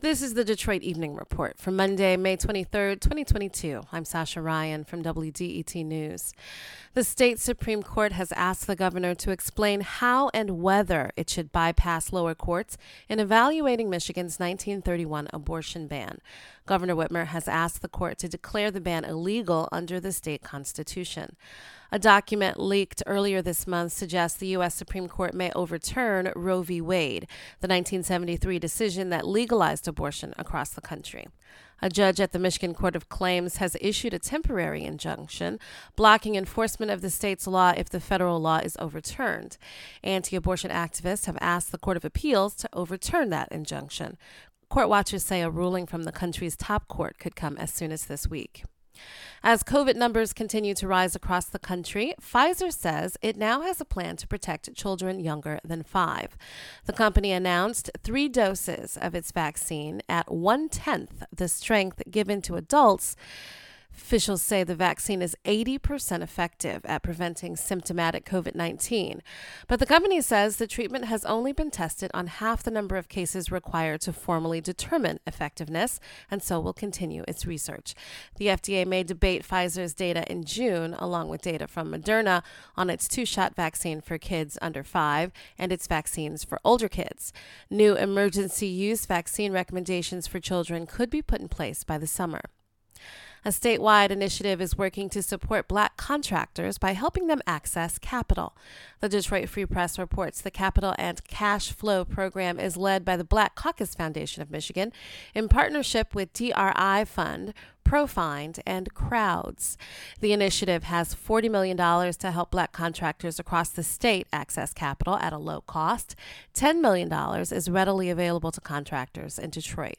This is the Detroit Evening Report for Monday, May 23rd, 2022. I'm Sasha Ryan from WDET News. The state Supreme Court has asked the governor to explain how and whether it should bypass lower courts in evaluating Michigan's 1931 abortion ban. Governor Whitmer has asked the court to declare the ban illegal under the state constitution. A document leaked earlier this month suggests the U.S. Supreme Court may overturn Roe v. Wade, the 1973 decision that legalized abortion across the country. A judge at the Michigan Court of Claims has issued a temporary injunction blocking enforcement of the state's law if the federal law is overturned. Anti-abortion activists have asked the Court of Appeals to overturn that injunction. Court watchers say a ruling from the country's top court could come as soon as this week. As COVID numbers continue to rise across the country, Pfizer says it now has a plan to protect children younger than 5. The company announced 3 doses of its vaccine at 1/10 the strength given to adults. Officials say the vaccine is 80% effective at preventing symptomatic COVID-19. But the company says the treatment has only been tested on half the number of cases required to formally determine effectiveness, and so will continue its research. The FDA may debate Pfizer's data in June, along with data from Moderna, on its 2-shot vaccine for kids under 5 and its vaccines for older kids. New emergency use vaccine recommendations for children could be put in place by the summer. A statewide initiative is working to support Black contractors by helping them access capital. The Detroit Free Press reports the Capital and Cash Flow program is led by the Black Caucus Foundation of Michigan in partnership with DRI Fund, Profind, and Crowds. The initiative has $40 million to help Black contractors across the state access capital at a low cost. $10 million is readily available to contractors in Detroit.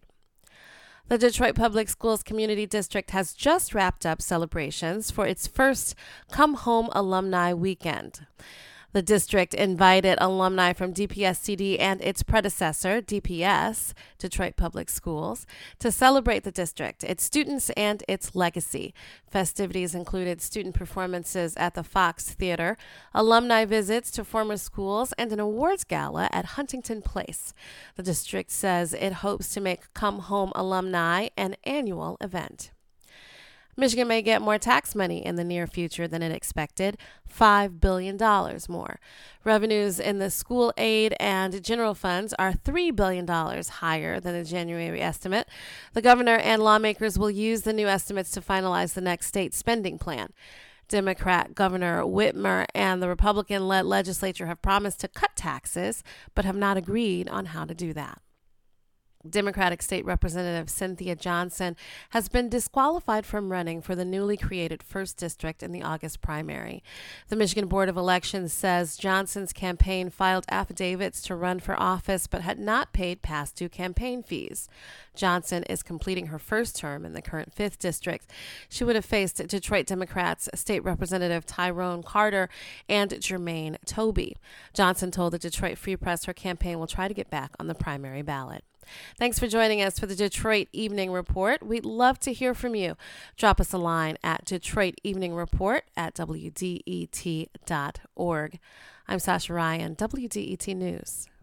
The Detroit Public Schools Community District has just wrapped up celebrations for its first Come Home Alumni Weekend. The district invited alumni from DPSCD and its predecessor, DPS, Detroit Public Schools, to celebrate the district, its students, and its legacy. Festivities included student performances at the Fox Theater, alumni visits to former schools, and an awards gala at Huntington Place. The district says it hopes to make Come Home Alumni an annual event. Michigan may get more tax money in the near future than it expected, $5 billion more. Revenues in the school aid and general funds are $3 billion higher than the January estimate. The governor and lawmakers will use the new estimates to finalize the next state spending plan. Democrat Governor Whitmer and the Republican-led legislature have promised to cut taxes, but have not agreed on how to do that. Democratic State Representative Cynthia Johnson has been disqualified from running for the newly created 1st District in the August primary. The Michigan Board of Elections says Johnson's campaign filed affidavits to run for office but had not paid past due campaign fees. Johnson is completing her 1st term in the current 5th District. She would have faced Detroit Democrats State Representative Tyrone Carter and Jermaine Toby. Johnson told the Detroit Free Press her campaign will try to get back on the primary ballot. Thanks for joining us for the Detroit Evening Report. We'd love to hear from you. Drop us a line at DetroitEveningReport@WDET.org. I'm Sasha Ryan, WDET News.